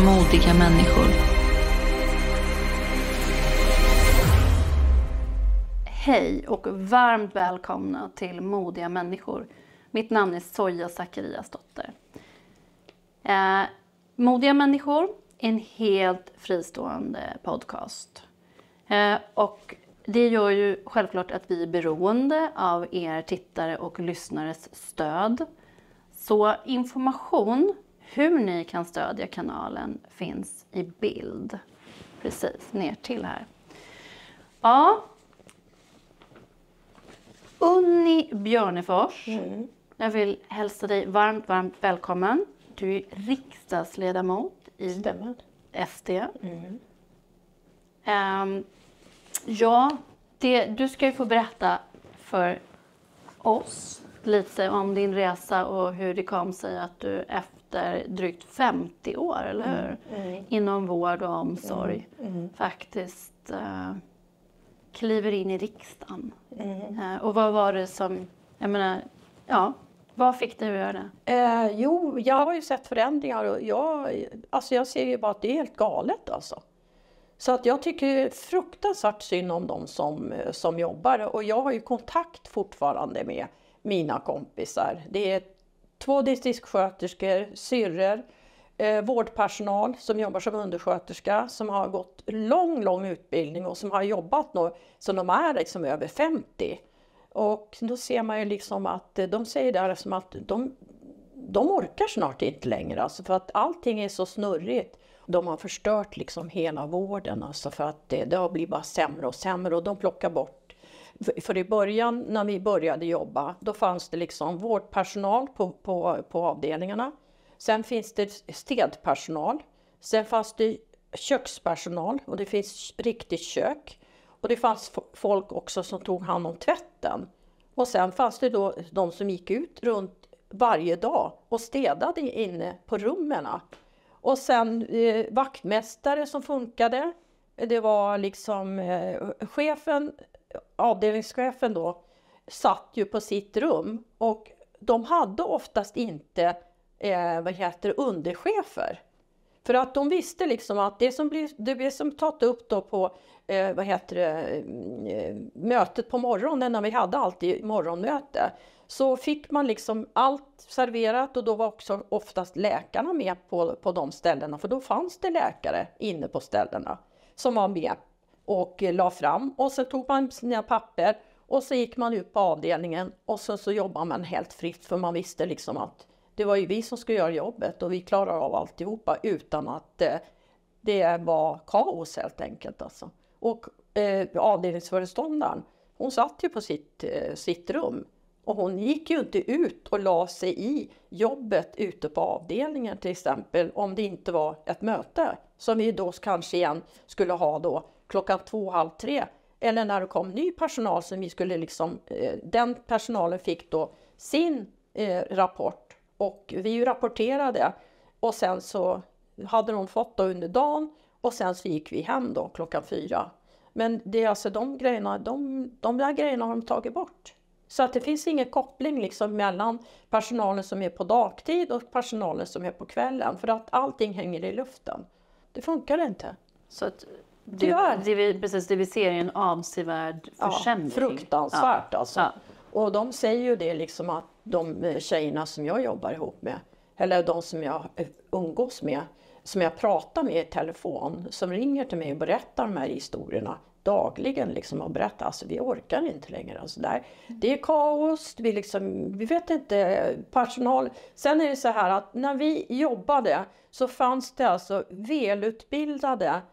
modiga människor. Hej och varmt välkomna till Modiga människor. Mitt namn är Soja Zachariasdotter. Modiga människor är en helt fristående podcast. Och det gör ju självklart att vi är beroende av er tittare och lyssnares stöd. Så information hur ni kan stödja kanalen finns i bild. Precis, ner till här. Ja. Unni Björnefors. Jag vill hälsa dig varmt välkommen. Du är riksdagsledamot i SD. Du ska ju få berätta för oss lite om din resa och hur det kom sig att du efter drygt 50 år, eller hur? Inom vård och omsorg faktiskt kliver in i riksdagen. Och vad var det som, vad fick dig att göra det? Jo, jag har ju sett förändringar och jag ser ju bara att det är helt galet alltså. Så att jag tycker fruktansvärt synd om de som jobbar, och jag har ju kontakt fortfarande med mina kompisar. Det är 2 distriktssköterskor, syrror, vårdpersonal som jobbar som undersköterska som har gått lång utbildning och som har jobbat nu så de är liksom över 50. Och då ser man ju liksom att de säger där som att de orkar snart inte längre, alltså, för att allting är så snurrigt. De har förstört liksom hela vården, alltså, för att det har blivit bara sämre och sämre, och de plockar bort. För i början när vi började jobba, då fanns det liksom vårdpersonal på avdelningarna. Sen finns det städpersonal. Sen fanns det kökspersonal, och det finns riktigt kök. Och det fanns folk också som tog hand om tvätten. Och sen fanns det då de som gick ut runt varje dag och städade inne på rummen. Och sen vaktmästare som funkade. Det var liksom avdelningschefen då satt ju på sitt rum, och de hade oftast inte underchefer. För att de visste liksom att det blir som tagit upp då på mötet på morgonen, när vi hade alltid morgonmöte, så fick man liksom allt serverat, och då var också oftast läkarna med på de ställena, för då fanns det läkare inne på ställena som var med och la fram, och så tog man sina papper och så gick man ut på avdelningen, och så jobbade man helt fritt, för man visste liksom att det var ju vi som skulle göra jobbet, och vi klarar av alltihopa utan att det var kaos helt enkelt alltså. Och avdelningsföreståndaren, hon satt ju på sitt rum, och hon gick ju inte ut och la sig i jobbet ute på avdelningen till exempel, om det inte var ett möte som vi då kanske igen skulle ha då 2:30, 3:30, eller när det kom ny personal som vi skulle liksom, den personalen fick då sin rapport, och vi rapporterade, och sen så hade de fått då under dagen, och sen så gick vi hem då 4:00. Men det är alltså de där grejerna har de tagit bort. Så att det finns ingen koppling liksom mellan personalen som är på dagtid och personalen som är på kvällen, för att allting hänger i luften. Det funkar inte. Så att det vi ser är en avsevärd försämring. Fruktansvärt alltså. Ja. Och de säger ju det liksom, att de tjejerna som jag jobbar ihop med, eller de som jag umgås med, som jag pratar med i telefon, som ringer till mig och berättar de här historierna dagligen liksom, och berättar, alltså vi orkar inte längre, alltså det är kaos, vi vet inte, personal. Sen är det så här att när vi jobbade så fanns det alltså välutbildade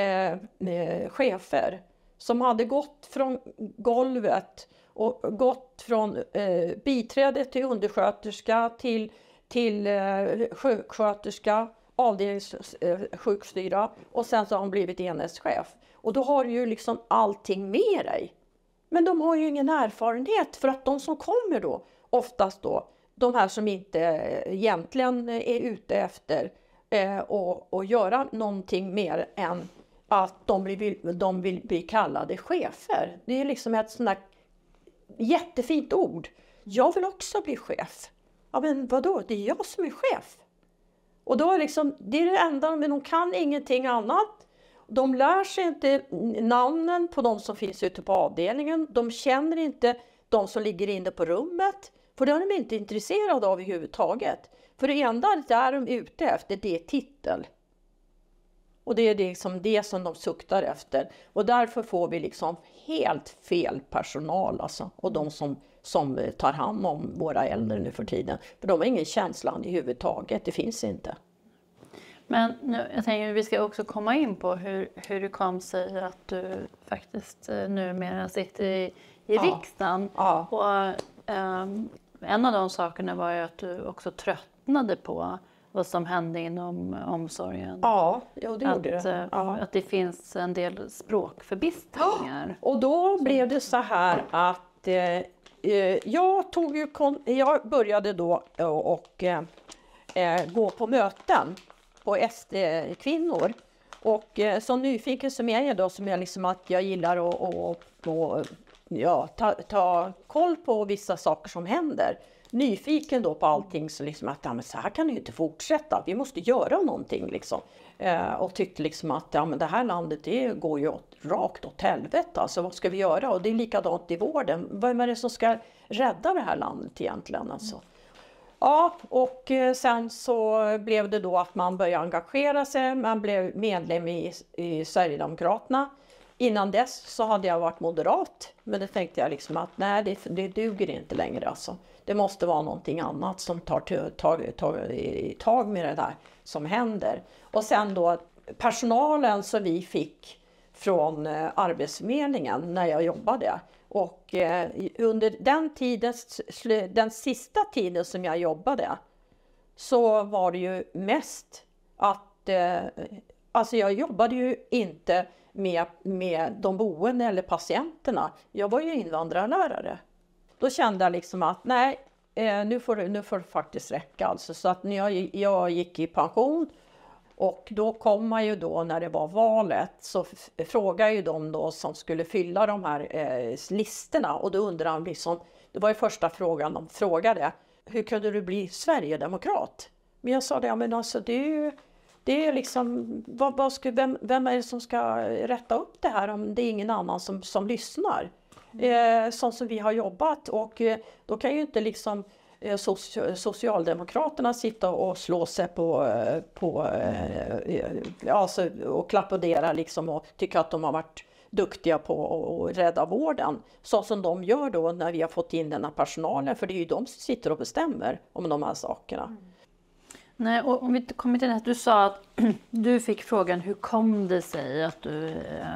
chefer som hade gått från golvet och gått från biträde till undersköterska till sjuksköterska, avdelningssjukstyra, och sen så har hon blivit enhetschef. Och då har du ju liksom allting med dig. Men de har ju ingen erfarenhet, för att de som kommer då, oftast då, de här som inte egentligen är ute efter och göra någonting mer än att de vill bli kallade chefer. Det är liksom ett sånt där jättefint ord. Jag vill också bli chef. Ja, men vadå? Det är jag som är chef. Och då är liksom, det är det enda, men de kan ingenting annat. De lär sig inte namnen på de som finns ute på avdelningen. De känner inte de som ligger inne på rummet. För det är de inte intresserade av överhuvudtaget. För det enda där de är ute efter, det är titel. Och det är liksom det som de suktar efter. Och därför får vi liksom helt fel personal alltså. Och de som tar hand om våra äldre nu för tiden. För de har ingen känsla i huvudtaget, det finns inte. Men nu, jag tänker att vi ska också komma in på hur det kom sig att du faktiskt numera sitter i riksdagen. Ja. Och en av de sakerna var ju att du också tröttnade på vad som hände inom omsorgen. Ja, det gjorde det. Att det finns en del språkförbistringar. Och då blev det så här att jag började då och gå på möten på SD-kvinnor. Och så nyfiken som jag är då, som jag liksom att jag gillar att ta koll på vissa saker som händer. Nyfiken då på allting, så liksom att men så här kan det ju inte fortsätta, vi måste göra någonting liksom. Och tyckte liksom att men det här landet, det går ju rakt åt helvete, alltså vad ska vi göra? Och det är likadant i vården, vem är det som ska rädda det här landet egentligen alltså? Ja, och sen så blev det då att man började engagera sig, man blev medlem i Sverigedemokraterna. Innan dess så hade jag varit moderat, men det tänkte jag liksom att nej, det duger inte längre alltså. Det måste vara någonting annat som tar tag med det där som händer. Och sen då personalen som vi fick från Arbetsförmedlingen när jag jobbade. Och under den sista tiden som jag jobbade, så var det ju mest att alltså jag jobbade ju inte med de boende eller patienterna. Jag var ju invandrarlärare. Då kände jag liksom att nej, nu får det faktiskt räcka alltså. Så att när jag gick i pension, och då kom man ju då när det var valet, så frågade ju de då som skulle fylla de här listorna, och då undrade de liksom, det var ju första frågan de frågade, hur kunde du bli Sverigedemokrat? Men jag sa det, men alltså det är liksom, vem är det som ska rätta upp det här om det är ingen annan som lyssnar? Sånt som vi har jobbat, och då kan ju inte liksom Socialdemokraterna sitta och slå sig alltså, och klappodera liksom, och tycka att de har varit duktiga på att rädda vården. Så som de gör då när vi har fått in den här personalen, för det är ju de som sitter och bestämmer om de här sakerna. Nej, och om vi kommer till det, du sa att du fick frågan, hur kom det sig att du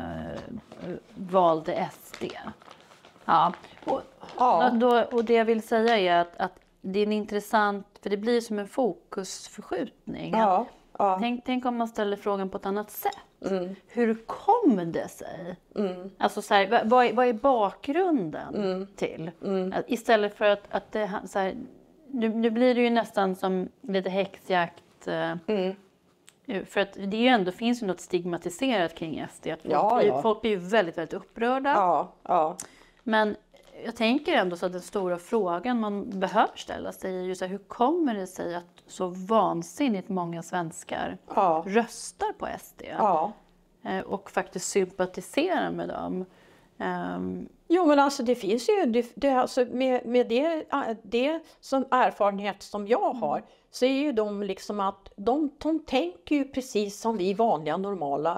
valde SD? Ja, och det jag vill säga är att det är intressant, för det blir som en fokusförskjutning. Ja. Tänk om man ställer frågan på ett annat sätt. Hur kom det sig? Alltså så här, vad är bakgrunden till? Istället för att det så här, nu blir det ju nästan som lite häxjakt. För att det är ju ändå, finns ju något stigmatiserat kring SD. Att folk blir ju väldigt, väldigt upprörda. Ja. Men jag tänker ändå så att den stora frågan man behöver ställa sig är ju så här, hur kommer det sig att så vansinnigt många svenskar röstar på SD? Och faktiskt sympatiserar med dem. Jo, men alltså det finns ju, alltså med det som erfarenhet som jag har, så är ju de liksom att de tänker ju precis som vi vanliga normala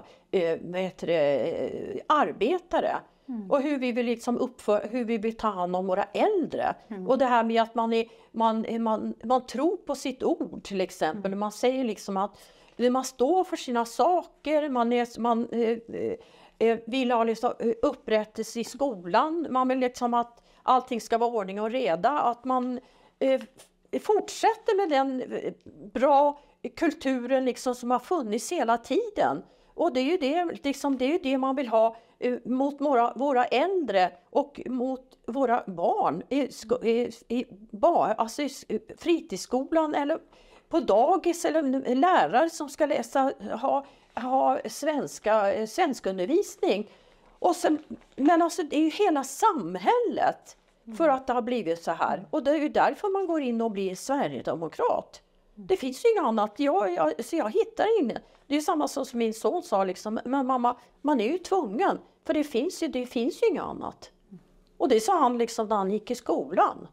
arbetare. Och hur vi vill liksom hur vi vill ta hand om våra äldre. Och det här med att man tror på sitt ord till exempel. Man säger liksom att man står för sina saker, man vill ha liksom upprättelse i skolan. Man vill liksom att allting ska vara ordning och reda. Att man fortsätter med den bra kulturen liksom som har funnits hela tiden. Och det är ju det man vill ha mot våra äldre och mot våra barn alltså i fritidsskolan eller på dagis, eller lärare som ska ha svenskundervisning. Och sen, men alltså det är ju hela samhället för att det har blivit så här. Och det är ju därför man går in och blir Sverigedemokrat. Det finns ju inget annat. Så jag hittar inget. Det är samma som min son sa liksom, men mamma, man är ju tvungen. För det finns ju inget annat. Och det sa han liksom när han gick i skolan.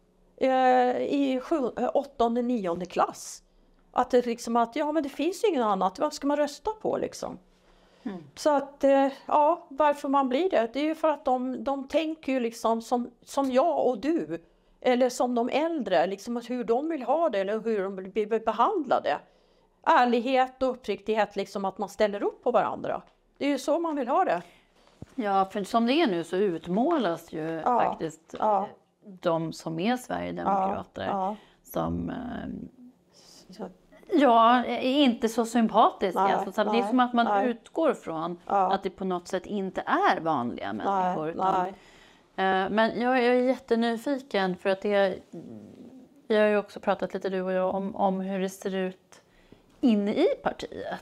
I 8:e, 9:e klass. Att det liksom men det finns ju inget annat. Vad ska man rösta på liksom? Så att, varför man blir det? Det är ju för att de tänker ju liksom som jag och du. Eller som de äldre, liksom hur de vill ha det eller hur de vill bli behandlade. Ärlighet och uppriktighet, liksom att man ställer upp på varandra. Det är ju så man vill ha det. Ja, för som det är nu så utmålas ju faktiskt de som är Sverigedemokrater som är inte så sympatiska. Alltså, det är som att man utgår från att det på något sätt inte är vanliga människor. Men jag är jättenyfiken för att vi har ju också pratat lite du och jag om hur det ser ut inne i partiet.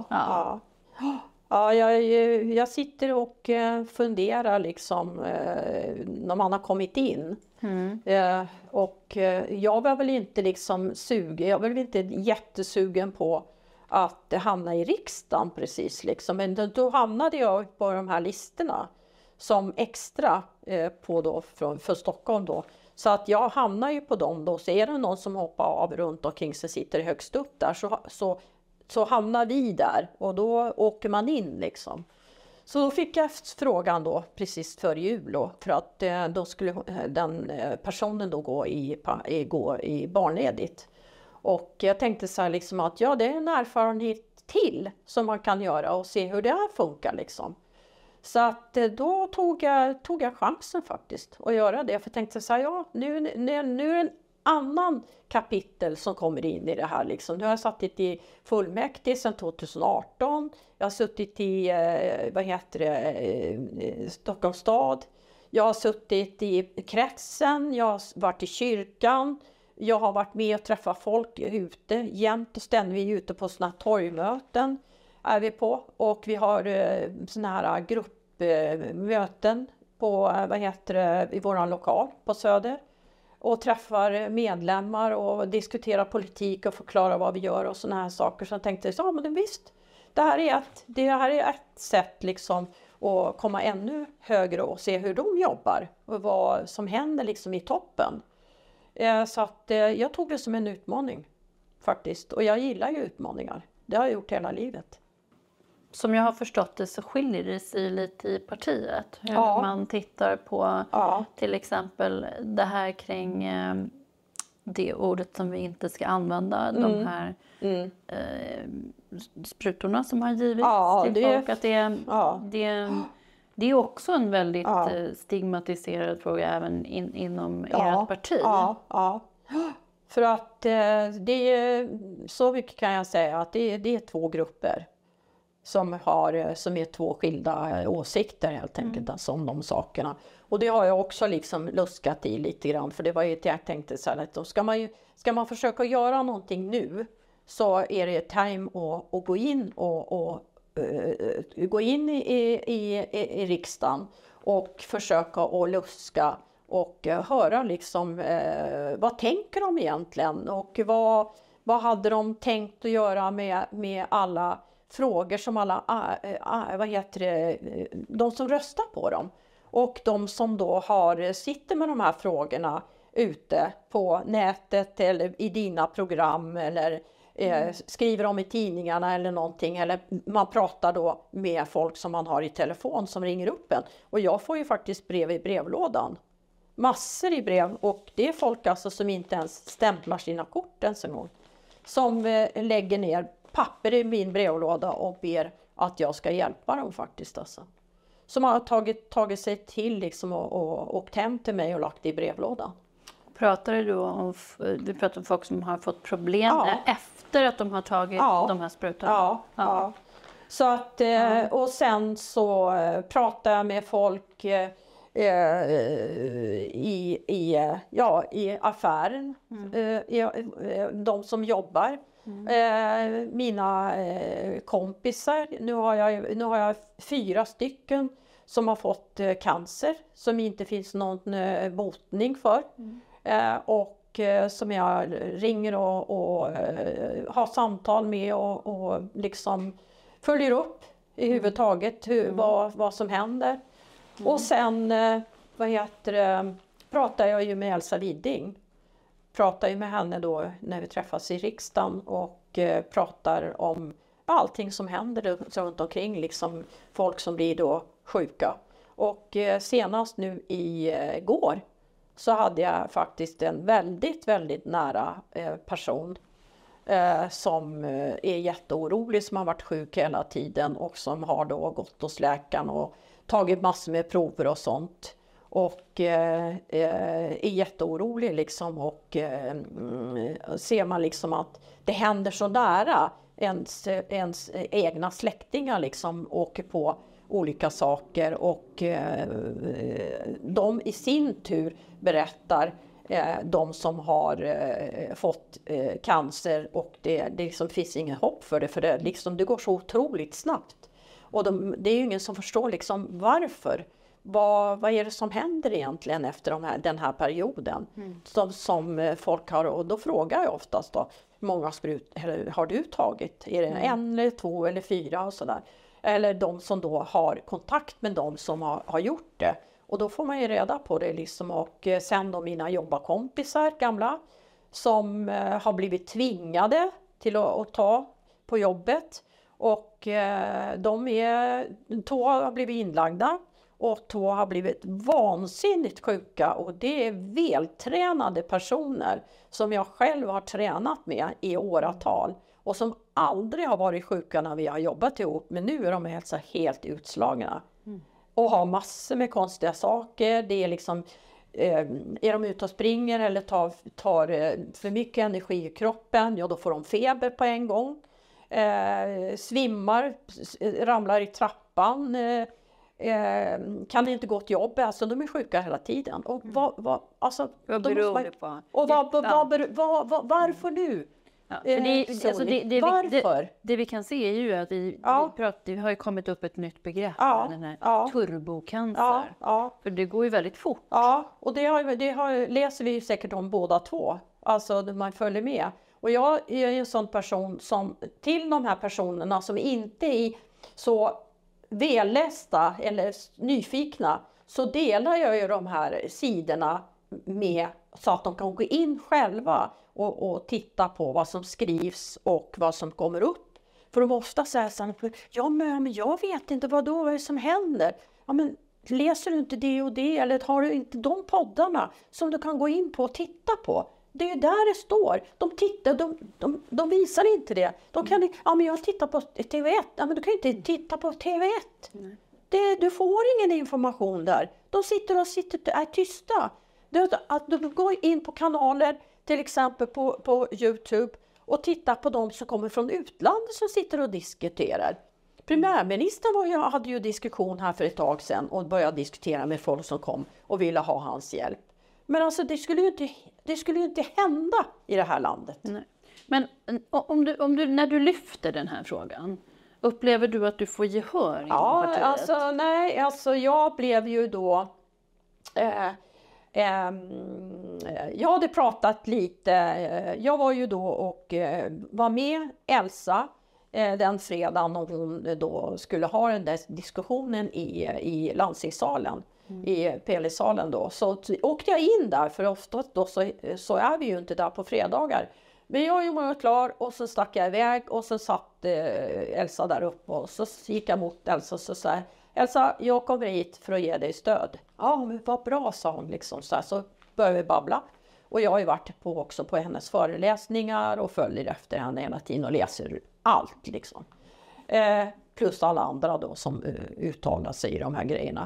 Jag sitter och funderar liksom när man har kommit in. Och jag var väl inte liksom jag var väl inte jättesugen på att hamna i riksdagen precis liksom. Men då hamnade jag på de här listorna som extra för Stockholm då. Så att jag hamnar ju på dem då. Så är det någon som hoppar av runt omkring som sitter högst upp där så hamnar vi där. Och då åker man in liksom. Så då fick jag frågan då precis före jul då. För att då skulle den personen då gå i barnledigt. Och jag tänkte så här liksom att det är en erfarenhet till som man kan göra och se hur det här funkar liksom. Så att då tog jag chansen faktiskt att göra det. För jag tänkte så här, nu är det en annan kapitel som kommer in i det här. Liksom. Nu har jag suttit i fullmäktige sedan 2018. Jag har suttit i Stockholms stad. Jag har suttit i kretsen. Jag har varit i kyrkan. Jag har varit med och träffat folk ute. Jämt och ständigt vi är ute på såna här torgmöten. Är vi på. Och vi har såna här gruppmöten på i våran lokal på Söder. Och träffar medlemmar och diskuterar politik och förklarar vad vi gör och såna här saker. Så jag tänkte, men visst, det här är ett sätt liksom att komma ännu högre och se hur de jobbar. Och vad som händer liksom i toppen. Så att jag tog det som en utmaning faktiskt. Och jag gillar ju utmaningar. Det har jag gjort hela livet. Som jag har förstått det så skiljer det sig lite i partiet. Hur man tittar på till exempel det här kring det ordet som vi inte ska använda. De här sprutorna som har givits till folk. Att det är också en väldigt stigmatiserad fråga även inom ert parti. För att det är så mycket kan jag säga att det är två grupper. Som är två skilda åsikter helt enkelt alltså, om de sakerna. Och det har jag också liksom luskat i lite grann. För det var ju jag tänkte så här att då ska man försöka göra någonting nu så är det time att gå in och gå in i riksdagen och försöka att luska och höra liksom vad tänker de egentligen och vad hade de tänkt att göra med alla frågor som alla, de som röstar på dem och de som då sitter med de här frågorna ute på nätet eller i dina program eller skriver om i tidningarna eller någonting eller man pratar då med folk som man har i telefon som ringer upp en och jag får ju faktiskt brev i brevlådan. Massor i brev och det är folk alltså som inte ens stämplar sina kort ens en gång. Som lägger ner papper i min brevlåda och ber att jag ska hjälpa dem faktiskt alltså. Som har tagit sig till liksom och åkt hem till mig och lagt i brevlådan. Pratar du då du pratar om folk som har fått problem efter att de har tagit de här sprutorna? Ja. Så att, och sen så pratar jag med folk i affären, de som jobbar. Mina kompisar, nu har jag 4 stycken som har fått cancer som inte finns någon botning för. Och och som jag ringer och har samtal med och liksom följer upp i huvudtaget vad som händer. Och sen pratar jag ju med Elsa Widding. Pratar ju med henne då när vi träffas i riksdagen och pratar om allting som händer runt omkring, liksom folk som blir då sjuka. Och senast nu igår så hade jag faktiskt en väldigt, väldigt nära person som är jätteorolig, som har varit sjuk hela tiden och som har då gått hos läkaren och tagit massor med prover och sånt. Och är jätteorolig liksom, och ser man liksom att det händer så nära ens egna släktingar liksom åker på olika saker, och de i sin tur berättar de som har fått cancer, och det liksom finns ingen hopp för det, för det, liksom, det går så otroligt snabbt. Och det är ju ingen som förstår liksom varför. Vad är det som händer egentligen efter den här perioden som folk har, och då frågar jag oftast då, hur många har du tagit? Är det 1 eller 2 eller 4 och sådär? Eller de som då har kontakt med de som har gjort det. Och då får man ju reda på det liksom, och sen då mina jobbarkompisar gamla som har blivit tvingade till att ta på jobbet, och två har blivit inlagda. Och 2 har blivit vansinnigt sjuka, och det är vältränade personer som jag själv har tränat med i åratal. Och som aldrig har varit sjuka när vi har jobbat ihop, men nu är de alltså helt utslagna. Och har massor med konstiga saker. Det är liksom, är de ute och springer eller tar för mycket energi i kroppen, ja då får de feber på en gång. Svimmar, ramlar i trappan. Kan inte gå till jobb, alltså de är sjuka hela tiden. Och vad beror det på? Och varför nu? Ja, varför? Det vi kan se är ju att det har ju kommit upp ett nytt begrepp, den här turbocancer. För det går ju väldigt fort. Ja, och det läser vi ju säkert om båda två. Alltså man följer med. Och jag är ju en sån person som, till de här personerna som inte är så vällästa eller nyfikna, så delar jag ju de här sidorna med, så att de kan gå in själva och titta på vad som skrivs och vad som kommer upp. För de ofta säger så här, ja men jag vet inte vad är det som händer. Ja men läser du inte det och det, eller har du inte de poddarna som du kan gå in på och titta på? Det är ju där det står. De visar inte det. De kan, ja men jag tittar på TV1. Ja men du kan inte titta på TV1. Du får ingen information där. De sitter är tysta. Att du går in på kanaler, till exempel på YouTube, och tittar på de som kommer från utlandet som sitter och diskuterar. Premiärministern hade ju diskussion här för ett tag sedan och började diskutera med folk som kom och ville ha hans hjälp. Men alltså det skulle ju inte hända i det här landet. Nej. Men när du lyfter den här frågan, upplever du att du får gehör inom partiet? Alltså jag blev ju då... jag hade pratat lite, jag var ju då och var med Elsa den fredagen, och hon då skulle ha den där diskussionen i landstingssalen, i PL-salen då. Så åkte jag in där, för ofta då så är vi ju inte där på fredagar. Men jag var klar, och så stack jag iväg, och så satt Elsa där uppe, och så gick jag mot Elsa och så sa Elsa, jag kommer hit för att ge dig stöd. Ja, men vad bra, sa hon liksom. Så började vi babbla. Och jag har ju varit också på hennes föreläsningar och följer efter henne hela tiden och läser allt liksom. Plus alla andra då som uttalar sig i de här grejerna.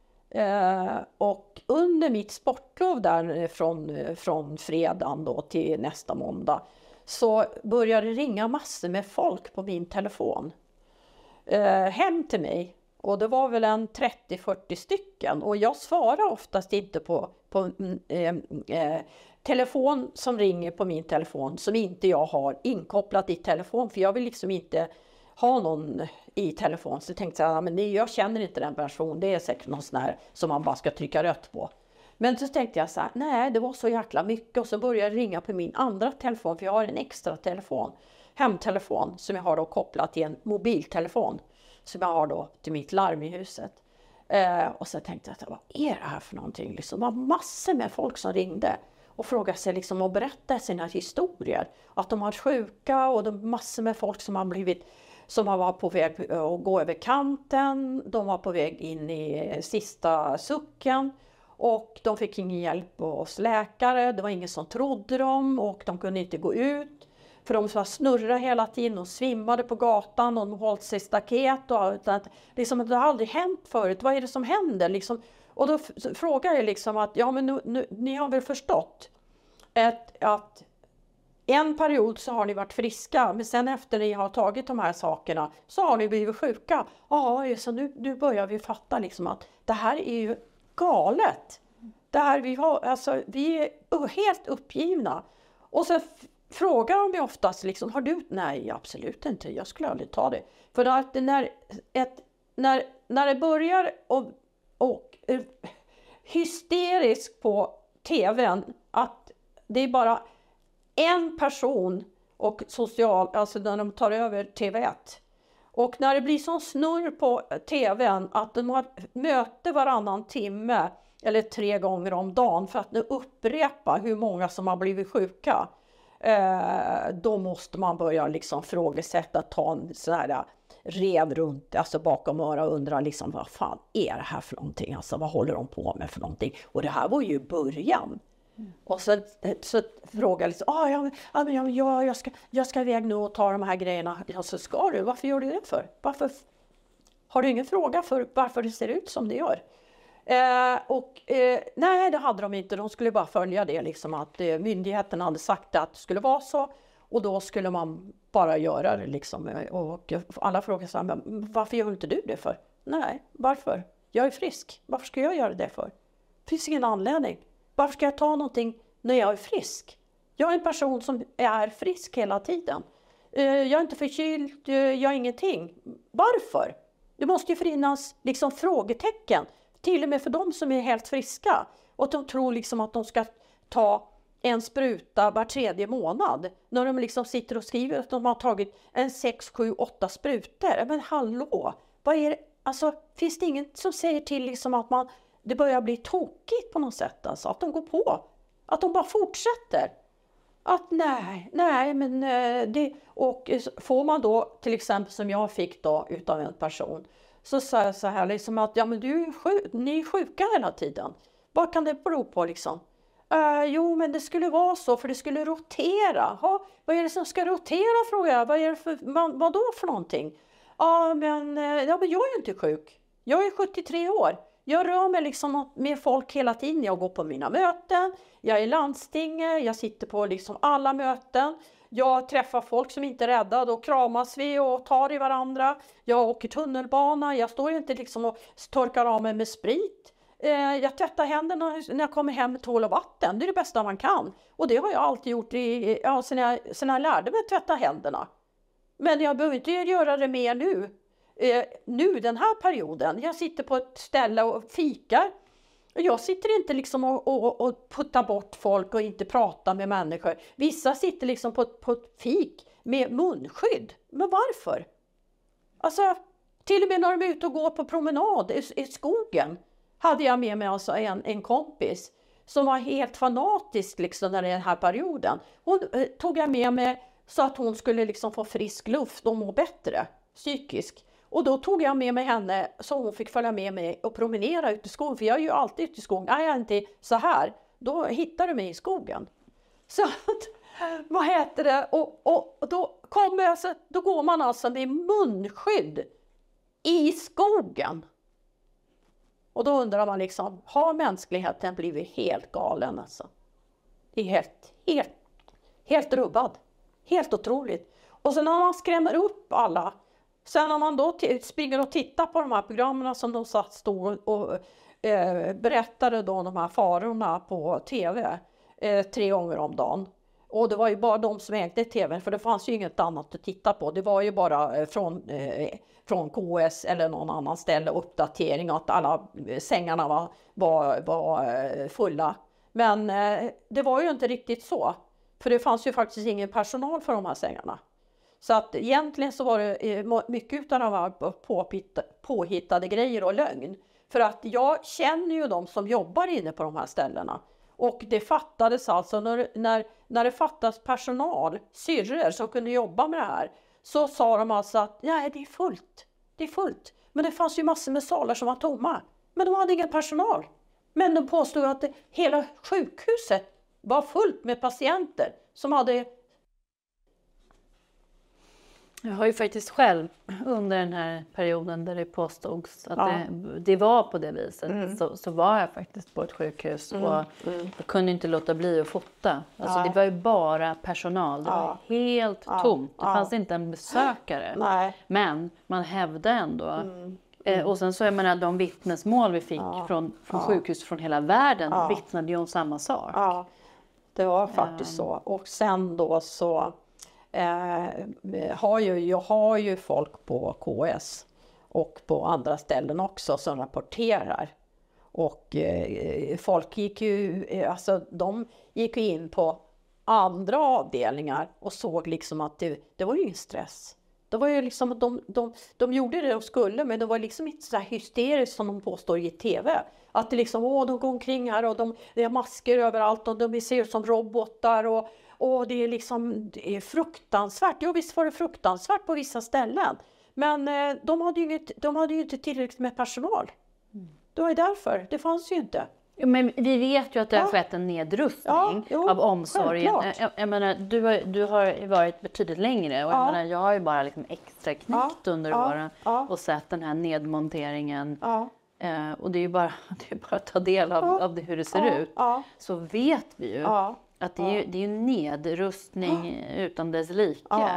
Och under mitt sportlov där från fredagen då till nästa måndag, så började det ringa massor med folk på min telefon. Hem till mig. Och det var väl en 30-40 stycken. Och jag svarar oftast inte på telefon som ringer på min telefon som inte jag har inkopplat i telefon. För jag vill liksom inte ha någon i telefon. Så jag tänkte jag känner inte den personen. Det är säkert någon sån här som man bara ska trycka rött på. Men så tänkte jag så här, nej det var så jäkla mycket. Och så började jag ringa på min andra telefon, för jag har en extra telefon, hemtelefon, som jag har då kopplat till en mobiltelefon som jag har då till mitt larm i huset. Och så tänkte jag, vad är det här för någonting? Liksom, det var massor med folk som ringde och frågade sig liksom, och berättade sina historier. Att de var sjuka, och det var massor med folk som har varit på väg att gå över kanten. De var på väg in i sista sucken. Och de fick ingen hjälp hos läkare. Det var ingen som trodde dem, och de kunde inte gå ut. För de var snurra hela tiden och svimmade på gatan, och de hållit sig staket. Och liksom, det har aldrig hänt förut. Vad är det som händer? Liksom, och då frågar jag liksom att, ja men nu, ni har väl förstått att en period så har ni varit friska, men sen efter ni har tagit de här sakerna så har ni blivit sjuka. Ja, så nu börjar vi fatta liksom att det här är ju galet. Det här vi är helt uppgivna. Och så frågar de mig oftast liksom, har du? Nej, absolut inte. Jag skulle aldrig ta det. För att när det börjar och hysteriskt på tvn, att det är bara en person och alltså när de tar över TV1. Och när det blir sån snurr på tvn att de möter varannan timme eller 3 gånger om dagen för att nu upprepa hur många som har blivit sjuka. Då måste man börja liksom frågesätta, ta en sån här rev runt, alltså bakom öra, och undra liksom, vad fan är det här för någonting? Alltså vad håller de på med för någonting? Och det här var ju början. Och så frågar jag liksom, jag ska iväg nu och ta de här grejerna. Ja, så ska du. Varför gör du det för? Har du ingen fråga för varför det ser ut som det gör? Nej, det hade de inte. De skulle bara följa det liksom, att myndigheten hade sagt att det skulle vara så. Och då skulle man bara göra det liksom. Och alla frågar så här, men varför gör inte du det för? Nej, varför? Jag är frisk. Varför ska jag göra det för? Det finns ingen anledning. Varför ska jag ta någonting när jag är frisk? Jag är en person som är frisk hela tiden. Jag är inte förkyld, jag är ingenting. Varför? Det måste ju finnas liksom frågetecken. Till och med för de som är helt friska. Och de tror liksom att de ska ta en spruta var 3:e månad. När de liksom sitter och skriver att de har tagit 6, 7, 8 sprutor. Men hallå, vad är det? Alltså, finns det ingen som säger till liksom att det börjar bli tokigt på något sätt? Alltså, att de går på. Att de bara fortsätter. Att nej, men det... Och får man då, till exempel som jag fick då utav en person, så säger jag så här liksom att, ja men ni är sjuka hela tiden. Vad kan det bero på liksom? Jo, men det skulle vara så, för det skulle rotera. Vad är det som ska rotera, frågar jag. Vad är det vad då för någonting? Men jag är ju inte sjuk. Jag är 73 år. Jag rör mig liksom med folk hela tiden. Jag går på mina möten. Jag är i landstinget. Jag sitter på liksom alla möten. Jag träffar folk som inte är rädda. Då kramas vi och tar i varandra. Jag åker tunnelbana. Jag står inte liksom och torkar av mig med sprit. Jag tvättar händerna när jag kommer hem med tvål och vatten. Det är det bästa man kan. Och det har jag alltid gjort sen jag lärde mig att tvätta händerna. Men jag behöver inte göra det mer nu den här perioden. Jag sitter på ett ställe och fikar. Jag sitter inte liksom och puttar bort folk och inte pratar med människor. Vissa sitter liksom på ett fik med munskydd. Men varför? Alltså, till och med när de är ute och går på promenad i skogen hade jag med mig alltså en kompis som var helt fanatisk liksom när den här perioden. Hon tog jag med mig så att hon skulle liksom få frisk luft och må bättre psykiskt. Och då tog jag med mig henne så hon fick följa med mig och promenera ut i skogen. För jag är ju alltid ute i skogen. Är jag inte så här, då hittar du mig i skogen. Så vad heter det? Och då går man alltså med munskydd i skogen. Och då undrar man liksom, har mänskligheten blivit helt galen alltså? Det är helt rubbad. Helt otroligt. Och sen när man skrämmer upp alla. Sen när man då springer och tittar på de här programmen som de stod och berättade då de här farorna på tv 3 gånger om dagen. Och det var ju bara de som ägde tvn, för det fanns ju inget annat att titta på. Det var ju bara från KS eller någon annan ställe uppdatering att alla sängarna var fulla. Men det var ju inte riktigt så. För det fanns ju faktiskt ingen personal för de här sängarna. Så att egentligen så var det mycket av de här påhittade grejer och lögn. För att jag känner ju de som jobbar inne på de här ställena. Och det fattades alltså när det fattas personal, syrror som kunde jobba med det här. Så sa de alltså att nej, det är fullt. Det är fullt. Men det fanns ju massor med salar som var tomma. Men de hade ingen personal. Men de påstod att hela sjukhuset var fullt med patienter som hade... Jag har ju faktiskt själv under den här perioden där det påstods att det var på det viset så var jag faktiskt på ett sjukhus och jag kunde inte låta bli att fota. Alltså det var ju bara personal, det var helt tomt. Det fanns inte en besökare. Nej. Men man hävdade ändå. Och sen så jag menar de vittnesmål vi fick från sjukhus från hela världen vittnade ju om samma sak. Ja, det var faktiskt så. Och sen då så... jag har ju folk på KS och på andra ställen också som rapporterar. Och folk gick ju, de gick ju in på andra avdelningar och såg liksom att det var ju ingen stress. Det var ju liksom att de gjorde det de skulle, men det var liksom inte så här hysteriskt som de påstår i tv. Att det liksom, de går omkring här och det är masker överallt och de ser ut som robotar och det är liksom det är fruktansvärt. Ja, visst var det fruktansvärt på vissa ställen. Men de hade ju inte tillräckligt med personal. Det var ju därför. Det fanns ju inte. Men vi vet ju att det har skett en nedrustning av omsorgen. Jag menar, du har varit betydligt längre och jag har ju bara liksom extra knäckt under åren och sett den här nedmonteringen. Och det är ju bara att ta del av det, hur det ser ut. Så vet vi ju att det är ju nedrustning utan dess like.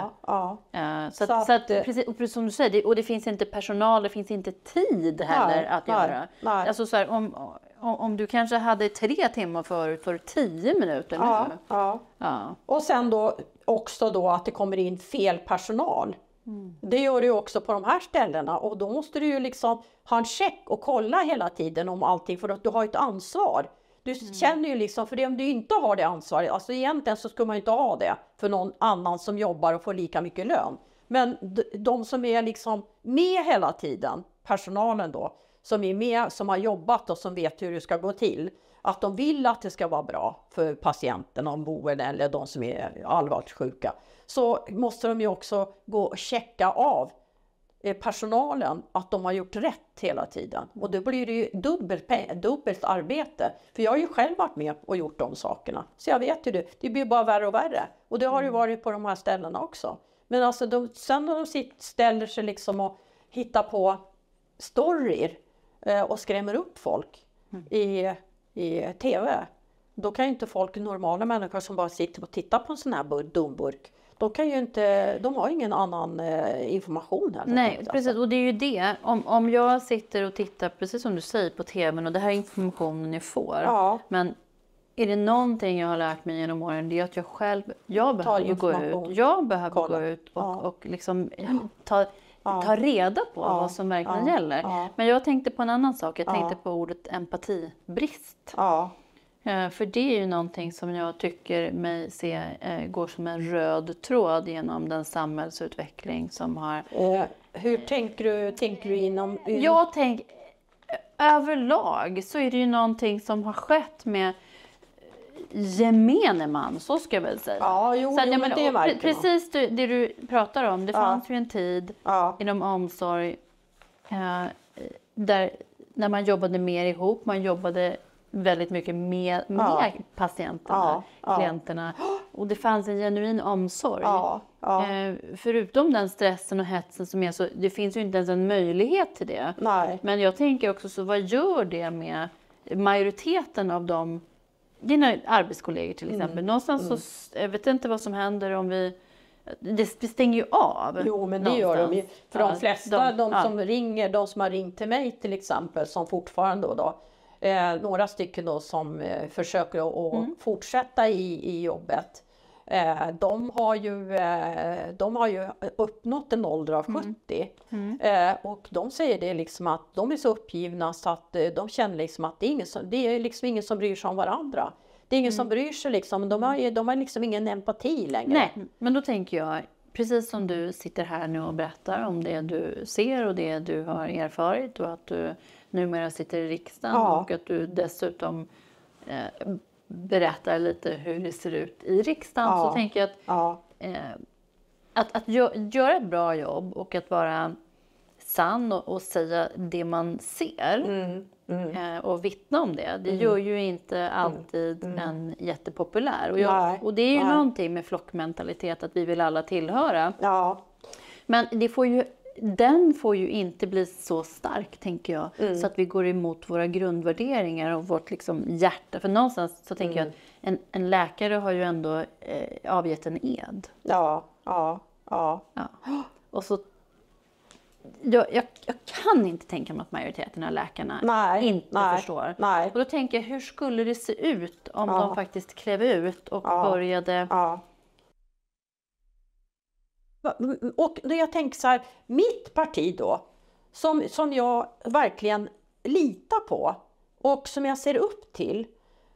Så att precis som du säger, och det finns inte personal, det finns inte tid heller att göra. Alltså så här, om du kanske hade 3 timmar för 10 minuter nu. Och sen då också då att det kommer in fel personal. Det gör du ju också på de här ställena och då måste du ju liksom ha en check och kolla hela tiden om allting för att du har ett ansvar. Du känner ju liksom, för det om du inte har det ansvaret, alltså egentligen så skulle man ju inte ha det för någon annan som jobbar och får lika mycket lön. Men de som är liksom med hela tiden, personalen då, som är med, som har jobbat och som vet hur det ska gå till, att de vill att det ska vara bra för patienten, om boende eller de som är allvarligt sjuka, så måste de ju också gå och checka av personalen att de har gjort rätt hela tiden. Och då blir det ju dubbelt arbete. För jag har ju själv varit med och gjort de sakerna. Så jag vet ju det blir bara värre och värre. Och det har ju varit på de här ställena också. Men alltså sen när de ställer sig liksom och hittar på storyer och skrämmer upp folk i tv. Då kan ju inte folk, normala människor som bara sitter och tittar på en sån här dumburk, de har ingen annan information heller. Nej, precis. Och det är ju det. Om jag sitter och tittar, precis som du säger, på tvn och det här är informationen jag får. Men är det någonting jag har lärt mig genom åren, det är att jag behöver gå ut. Jag behöver gå ut och liksom ta reda på vad som verkligen gäller. Men jag tänkte på en annan sak. Jag tänkte på ordet empatibrist. För det är ju någonting som jag tycker mig se går som en röd tråd genom den samhällsutveckling som har... Hur tänker du inom... Jag tänker överlag så är det ju någonting som har skett med gemene man, så ska jag väl säga. Men det märker precis det du pratar om, det fanns ju en tid inom omsorg när man jobbade mer ihop, man jobbade väldigt mycket med patienterna, klienterna. Och det fanns en genuin omsorg. Förutom den stressen och hetsen som är så, det finns ju inte ens en möjlighet till det. Men jag tänker också, så vad gör det med majoriteten av dina arbetskollegor till exempel? Någonstans så, jag vet inte vad som händer om det stänger ju av. Jo, men det gör de ju. För de flesta, de som ringer, de som har ringt till mig till exempel, som fortfarande då några stycken då som försöker att fortsätta i jobbet. De har ju uppnått en ålder av 70. Och de säger det liksom att de är så uppgivna så att de känner liksom att det är liksom ingen som bryr sig om varandra. Det är ingen som bryr sig liksom. De har liksom ingen empati längre. Nej, men då tänker jag, precis som du sitter här nu och berättar om det du ser och det du har erfarit och att du numera sitter i riksdagen och att du dessutom berättar lite hur det ser ut i riksdagen, så tänker jag att göra ett bra jobb och att vara sann och säga det man ser och vittna om det gör ju inte alltid en jättepopulär. Och det är ju någonting med flockmentalitet, att vi vill alla tillhöra. Men den får ju inte bli så stark, tänker jag, så att vi går emot våra grundvärderingar och vårt liksom hjärta. För någonstans så tänker jag att en läkare har ju ändå avgett en ed. Ja. Och så jag kan inte tänka mig att majoriteten av läkarna inte förstår. Och då tänker jag, hur skulle det se ut om de faktiskt klev ut och började... Och jag tänker så här, mitt parti då, som jag verkligen litar på och som jag ser upp till.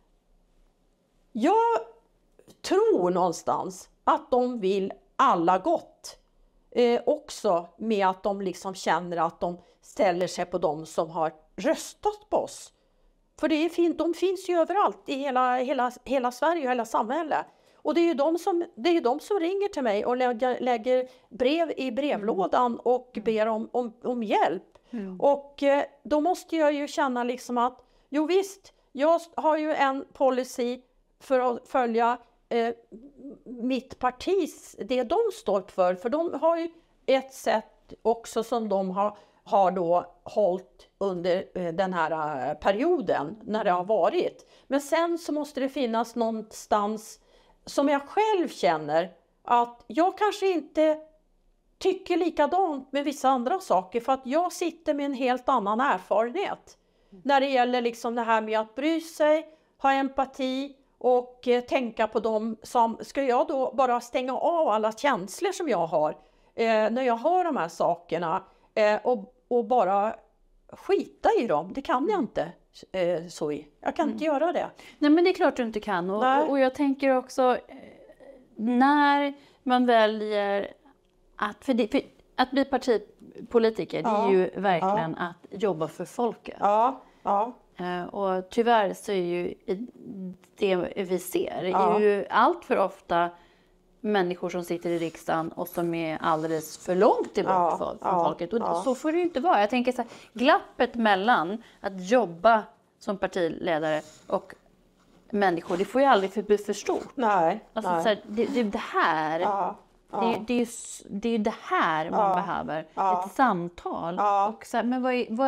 Jag tror någonstans att de vill alla gott. Också med att de liksom känner att de ställer sig på de som har röstat på oss. För de finns ju överallt i hela Sverige och hela samhället. Och det är ju de som ringer till mig och lägger brev i brevlådan och ber om hjälp. Och då måste jag ju känna liksom att, jo visst, jag har ju en policy för att följa mitt partis, det de står för de har ju ett sätt också som de har då hållit under den här perioden när det har varit. Men sen så måste det finnas någonstans som jag själv känner att jag kanske inte tycker likadant med vissa andra saker, för att jag sitter med en helt annan erfarenhet när det gäller liksom det här med att bry sig, ha empati och tänka på dem som... Ska jag då bara stänga av alla känslor som jag har när jag hör de här sakerna och bara skita i dem? Det kan jag inte. Jag kan inte göra det. Nej, men det är klart du inte kan. Och jag tänker också, när man väljer att bli partipolitiker, det är ju verkligen att jobba för folket. Och tyvärr så är ju det vi ser är ju allt för ofta människor som sitter i riksdagen och som är alldeles för långt bort från folket. Och så får det ju inte vara. Jag tänker så här, glappet mellan att jobba som partiledare och människor, det får ju aldrig bli för stort. Alltså, så här, det är det här. Det är ju det här man behöver. Ett samtal. Och så här, men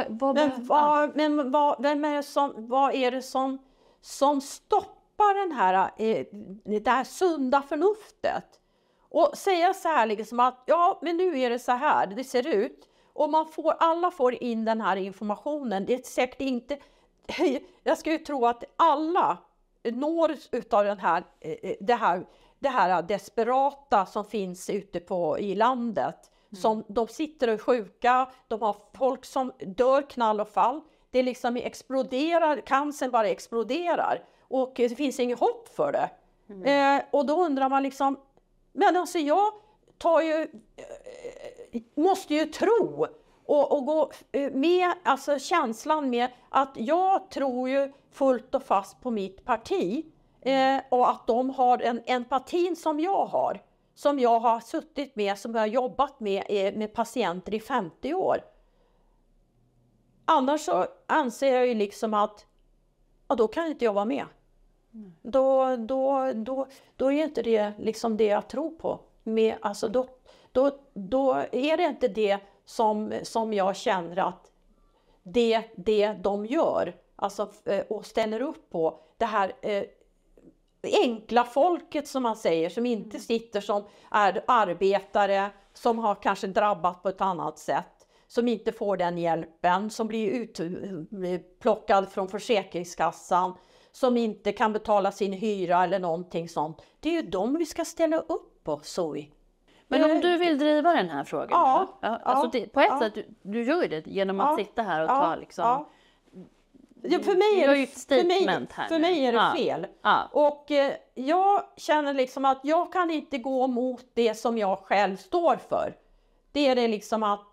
vad är det som stoppar det här sunda förnuftet? Och säga så här liksom att men nu är det så här det ser ut. Och alla får in den här informationen. Det är säkert inte... Jag ska ju tro att alla når utav det här desperata som finns ute i landet. Som de sitter och är sjuka, de har folk som dör knall och fall. Det liksom exploderar, cancern bara exploderar. Och det finns inget hopp för det. Och då undrar man liksom, men alltså jag måste ju tro och gå med, alltså känslan med att jag tror ju fullt och fast på mitt parti. Och att de har en empatin som jag har. Som jag har suttit med, som jag har jobbat med patienter i 50 år. Annars så anser jag ju liksom att då kan inte jag vara med. Då är inte det liksom det jag tror på. Alltså då är det inte det som jag känner att det de gör. Alltså, och ställer upp på det här enkla folket som man säger, som inte sitter som är arbetare, som har kanske drabbat på ett annat sätt, som inte får den hjälpen, som blir utplockad från Försäkringskassan, som inte kan betala sin hyra eller någonting sånt. Det är ju de vi ska ställa upp på, Zoe. Men om du vill driva den här frågan, alltså på ett sätt, du gör ju det genom att sitta här och ta liksom... Ja, för mig är det ett statement här. För mig är det fel. Och jag känner liksom att jag kan inte gå mot det som jag själv står för. Det är det liksom att,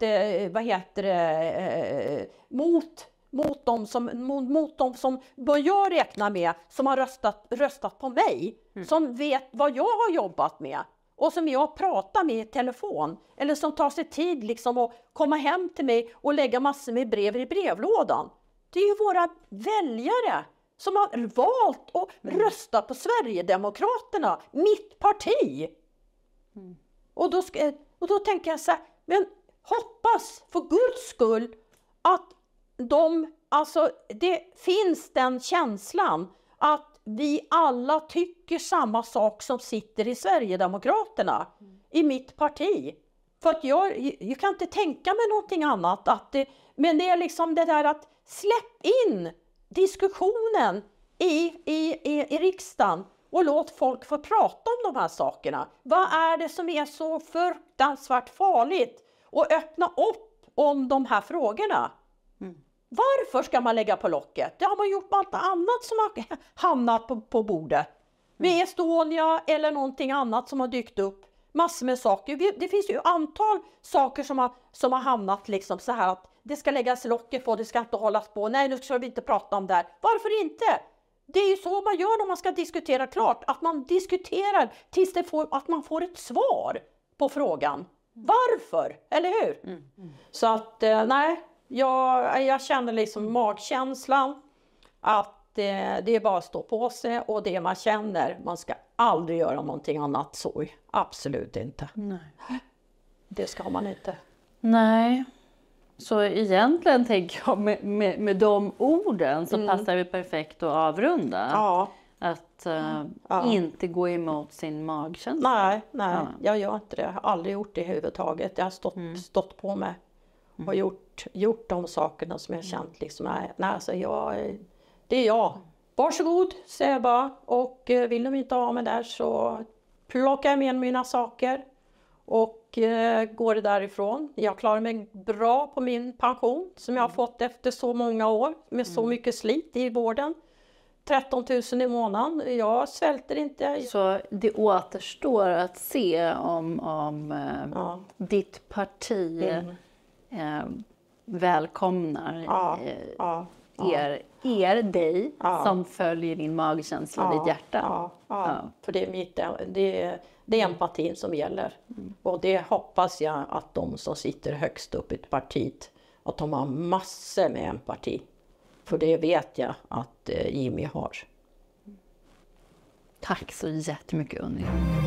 mot de som jag räknar med, som har röstat på mig. Som vet vad jag har jobbat med. Och som jag pratar med i telefon. Eller som tar sig tid liksom att komma hem till mig och lägga massor med brev i brevlådan. Det är ju våra väljare som har valt att rösta på Sverigedemokraterna, mitt parti. Och då tänker jag så här, men hoppas för Guds skull att det finns den känslan att vi alla tycker samma sak som sitter i Sverigedemokraterna, i mitt parti. För att jag kan inte tänka mig någonting annat. Men det är liksom det där att släpp in diskussionen i riksdagen och låt folk få prata om de här sakerna. Vad är det som är så fruktansvärt farligt? Och öppna upp om de här frågorna. Varför ska man lägga på locket? Det har man gjort med allt annat som har hamnat på bordet. Med Estonia eller någonting annat som har dykt upp. Massor med saker. Det finns ju antal saker som har hamnat liksom så här att det ska läggas locket på, det ska inte hållas på. Nej, nu ska vi inte prata om det här. Varför inte? Det är ju så man gör när man ska diskutera klart. Att man diskuterar tills att man får ett svar på frågan. Varför? Eller hur? Så att nej, jag känner liksom magkänslan att det är bara att stå på sig och det man känner, man ska aldrig göra någonting annat så. Absolut inte. Nej. Det ska man inte. Nej. Så egentligen tänker jag med de orden så passar det perfekt att avrunda. Ja. Att inte gå emot sin magkänsla. Nej, jag gör inte det. Jag har aldrig gjort det överhuvudtaget. Jag har stått på mig och gjort de sakerna som jag känt liksom. Nej, alltså det är jag. Varsågod, säger jag bara. Och vill de inte ha mig där så plockar jag med mina saker. Och går det därifrån. Jag klarar mig bra på min pension som jag har fått efter så många år. Med så mycket slit i vården. 13 000 i månaden. Jag svälter inte. Så det återstår att se om ditt parti välkomnar dig som följer din magkänsla, ditt hjärta. För det är empatin som gäller. Och det hoppas jag att de som sitter högst upp i partiet, att de har massor med empati. För det vet jag att Jimmy har. Tack så jättemycket, Unni.